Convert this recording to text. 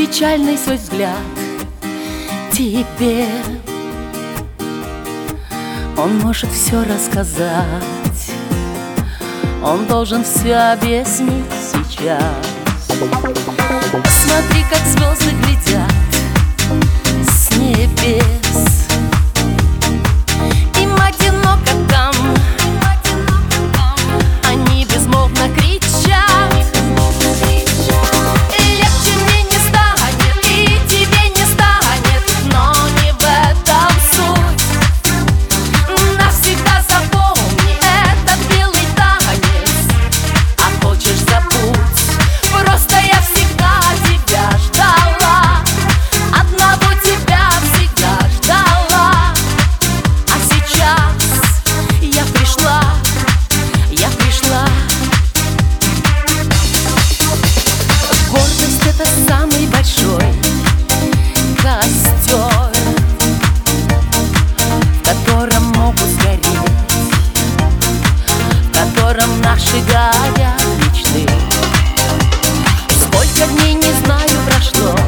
печальный свой взгляд тебе. Он может все рассказать, он должен все объяснить сейчас. Смотри, как звезды глядят с небес. Им одиноко там, они безмолвно кричат. Легче мне не станет, и тебе не станет, но не в этом суть. Навсегда запомни этот белый танец, а хочешь забудь. Просто я всегда тебя ждала, одного тебя всегда ждала. А сейчас я пришла, я пришла. Гордость — это самый большой костер, в котором могут сгореть, в котором наши горят мечты. Сколько дней, не знаю, прошло,